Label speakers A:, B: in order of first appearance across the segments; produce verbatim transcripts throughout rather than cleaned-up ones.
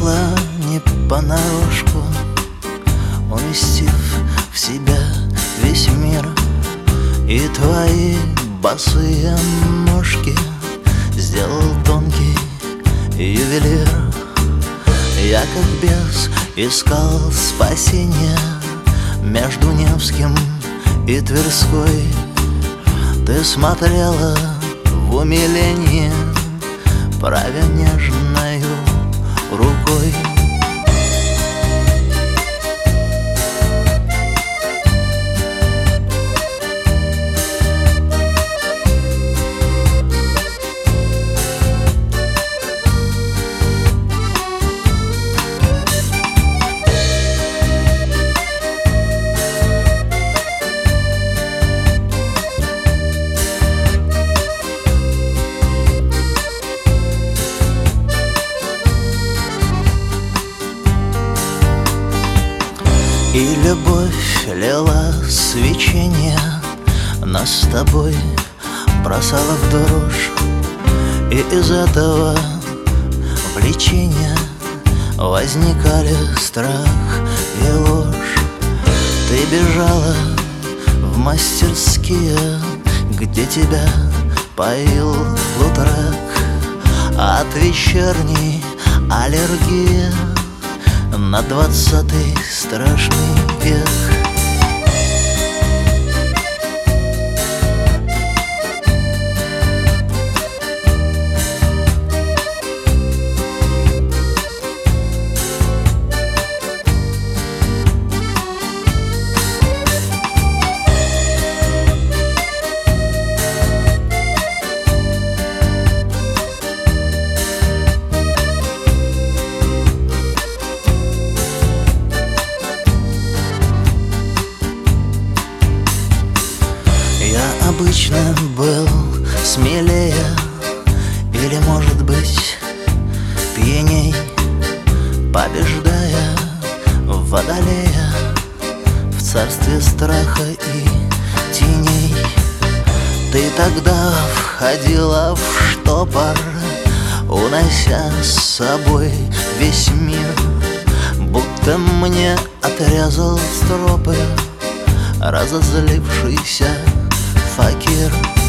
A: пришла не понарошку, уместив в себя весь мир. И твои босые ножки сделал тонкий ювелир. Я как бес искал спасения между Невским и Тверской. Ты смотрела в умилении, правя нежною рукой. И любовь лила свечение, нас с тобой бросала в дрожь. И из этого влечения возникали страх и ложь. Ты бежала в мастерские, где тебя поил Лутрак. От вечерней аллергии на двадцатый страшный век. Я обычно был смелее, или, может быть, пьяней, побеждая водолея в царстве страха и теней. Ты тогда входила в штопор, унося с собой весь мир, будто мне отрезал стропы разозлившийся факир.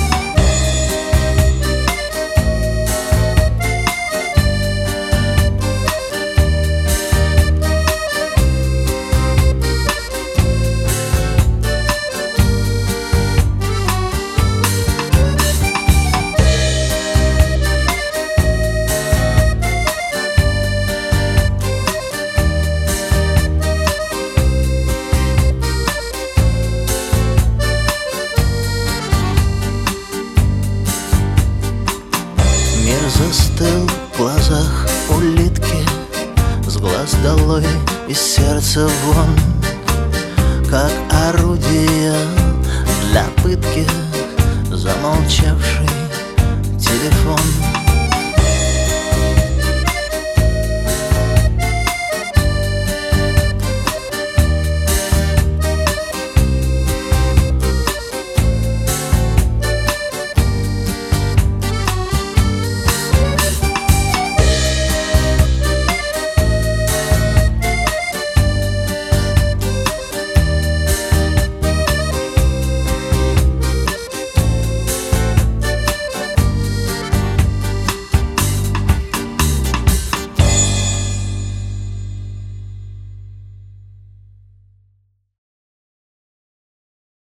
A: Застыл в глазах улитки, с глаз долой, из сердца вон, как орудие для пытки замолчавший